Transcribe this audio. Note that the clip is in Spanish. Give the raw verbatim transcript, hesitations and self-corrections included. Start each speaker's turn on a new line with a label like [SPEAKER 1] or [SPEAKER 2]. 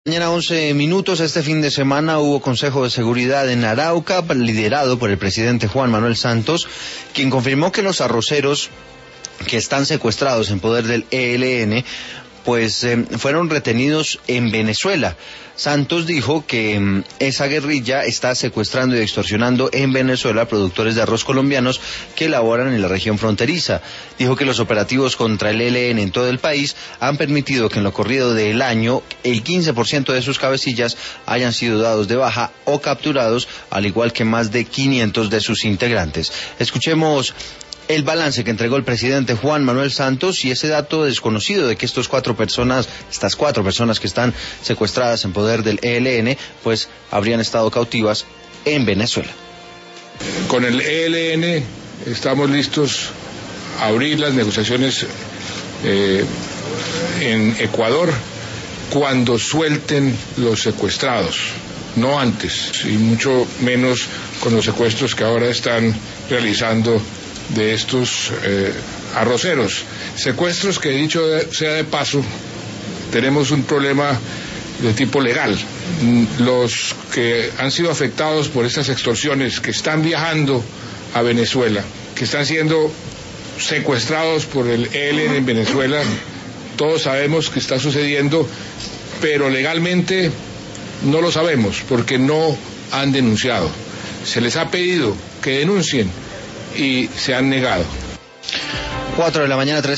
[SPEAKER 1] Mañana once minutos, este fin de semana hubo Consejo de Seguridad en Arauca, liderado por el presidente Juan Manuel Santos, quien confirmó que los arroceros que están secuestrados en poder del E L N, pues eh, fueron retenidos en Venezuela. Santos dijo que eh, esa guerrilla está secuestrando y extorsionando en Venezuela productores de arroz colombianos que laboran en la región fronteriza. Dijo que los operativos contra el E L N en todo el país han permitido que en lo corrido del año el quince por ciento de sus cabecillas hayan sido dados de baja o capturados, al igual que más de quinientos de sus integrantes. Escuchemos el balance que entregó el presidente Juan Manuel Santos y ese dato desconocido de que estos cuatro personas, estas cuatro personas que están secuestradas en poder del E L N, pues habrían estado cautivas en Venezuela.
[SPEAKER 2] Con el E L N estamos listos a abrir las negociaciones eh, en Ecuador cuando suelten los secuestrados, no antes, y mucho menos con los secuestros que ahora están realizando de estos eh, arroceros. Secuestros que, dicho sea de paso, tenemos un problema de tipo legal. Los que han sido afectados por estas extorsiones, que están viajando a Venezuela, que están siendo secuestrados por el E L N en Venezuela, todos sabemos que está sucediendo, pero legalmente no lo sabemos porque no han denunciado. Se les ha pedido que denuncien y se han negado.
[SPEAKER 1] Cuatro de la mañana, tres